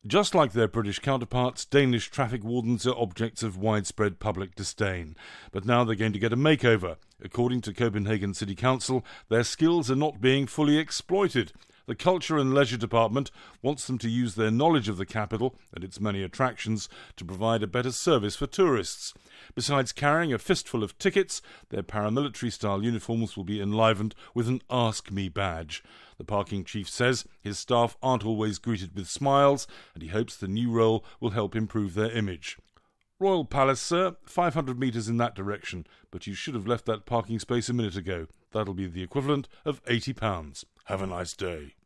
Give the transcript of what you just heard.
Just like their British counterparts, Danish traffic wardens are objects of widespread public disdain. But now they're going to get a makeover. According to Copenhagen City Council, their skills are not being fully exploited. The Culture and Leisure Department wants them to use their knowledge of the capital and its many attractions to provide a better service for tourists. Besides carrying a fistful of tickets, their paramilitary-style uniforms will be enlivened with an Ask Me badge. The parking chief says his staff aren't always greeted with smiles, and he hopes the new role will help improve their image. Royal Palace, sir, 500 metres in that direction, but you should have left that parking space a minute ago. That'll be the equivalent of £80. Have a nice day.